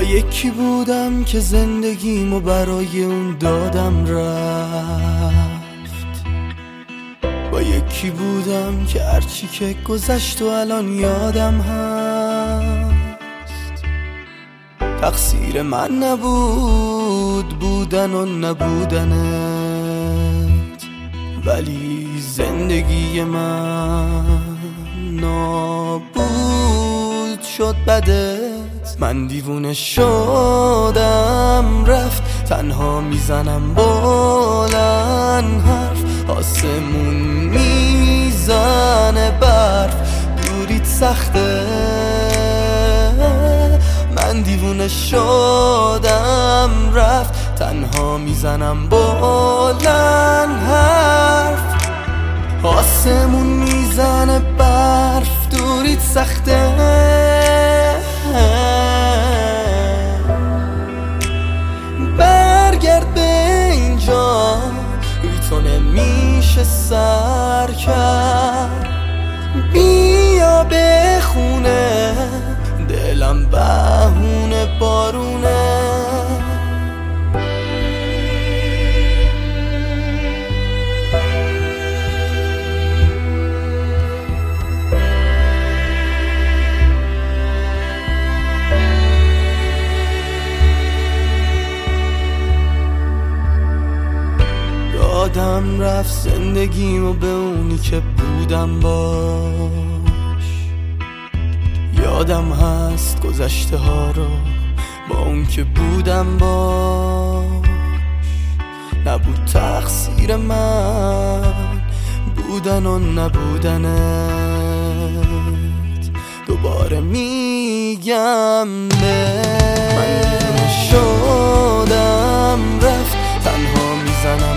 یکی بودم که زندگیمو برای اون دادم رفت، با یکی بودم که هرچی که گذشت و الان یادم هست. تقصیر من نبود بودن و نبودنت، ولی زندگی من نابود شد بدت. من دیوونه شدم رفت، تنها میزنم بلند حرف، آسمون میزنه برف، دوریت سخته. من دیوونه شدم رفت، تنها میزنم بلند حرف، آسمون میزنه برف، دوریت سخته. برگرد به اینجا، بی تو نمیشه سر کرد. بیا به خونه، دلم بهونه بارونه. یادم رفت زندگیمو به اونی که بودم باش، یادم هست گذشته ها رو با اون که بودم باش. نبود تقصیر من بودن و نبودنت، دوباره میگم من دیوونه شدم رفت، تنها میزنم